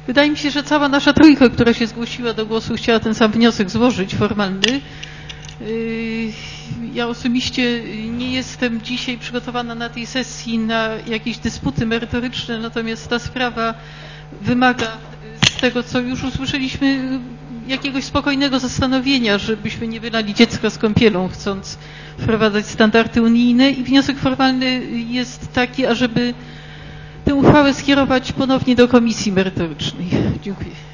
Wydaje mi się, że cała nasza trójka, która się zgłosiła do głosu, chciała ten sam wniosek złożyć, formalny. Ja osobiście nie jestem dzisiaj przygotowana na tej sesji na jakieś dysputy merytoryczne, natomiast ta sprawa wymaga, z tego co już usłyszeliśmy, jakiegoś spokojnego zastanowienia, żebyśmy nie wylali dziecka z kąpielą, chcąc wprowadzać standardy unijne, i wniosek formalny jest taki, ażeby tę uchwałę skierować ponownie do komisji merytorycznej. Dziękuję.